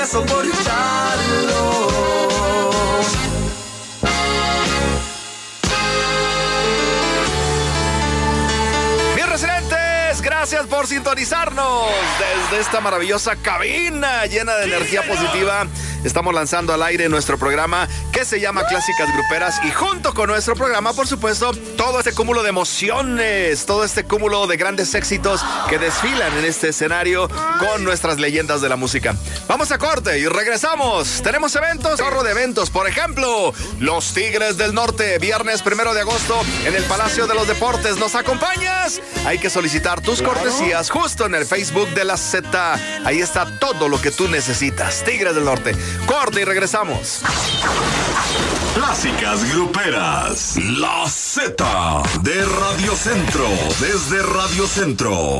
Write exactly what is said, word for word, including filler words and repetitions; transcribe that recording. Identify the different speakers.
Speaker 1: soportarlo.
Speaker 2: Bien, residentes, gracias por sintonizarnos desde esta maravillosa cabina llena de energía positiva. Estamos lanzando al aire nuestro programa que se llama Clásicas Gruperas, y junto con nuestro programa, por supuesto, todo este cúmulo de emociones, todo este cúmulo de grandes éxitos que desfilan en este escenario con nuestras leyendas de la música. Vamos a corte y regresamos. Tenemos eventos, ahorro de eventos. Por ejemplo, los Tigres del Norte, viernes primero de agosto en el Palacio de los Deportes. ¿Nos acompañas? Hay que solicitar tus cortesías justo en el Facebook de la Z. Ahí está todo lo que tú necesitas. Tigres del Norte. Corte y regresamos.
Speaker 3: Clásicas Gruperas, la Z de Radio Centro, desde Radio Centro.